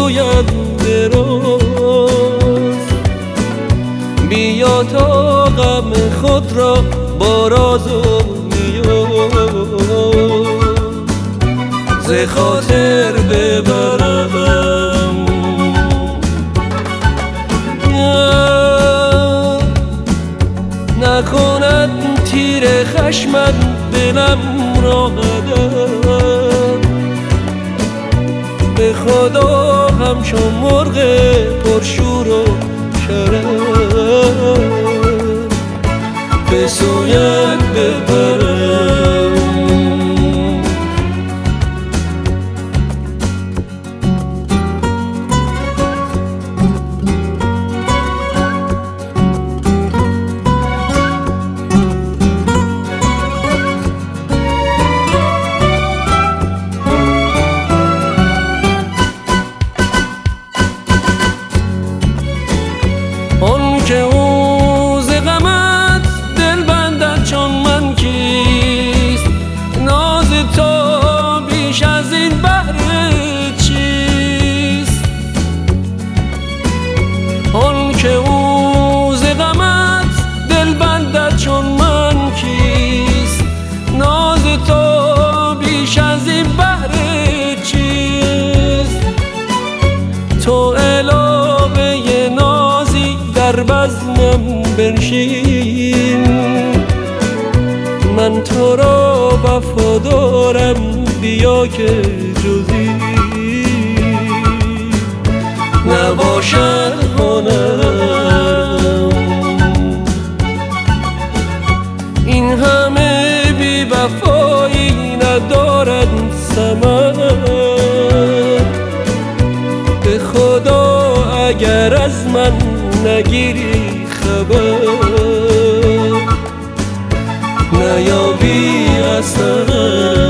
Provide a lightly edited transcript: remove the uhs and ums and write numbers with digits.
آینده راست. بیا تا غم خود را با راز و نیاز ز خاطر ببرم. نکند تیر خشمت دلم را قدم، به خدا همچون مرغ پرشور و شرم به سویت ببرم. آن که او ز غمت دل بندد چون من کیست؟ ناز تو بیش از این بهر چیست؟ آن که او ز غمت دل بندد چون من کیست؟ ناز تو بیش از این بهر چیست؟ تو علاوه نازی در بزمم بنشین، من تو را وفادارم، بیا که جزی نباشد هنرم. این همه بی وفایی ندارد ثمر، به خدا اگر از من نگیری خبر نیابی اثر.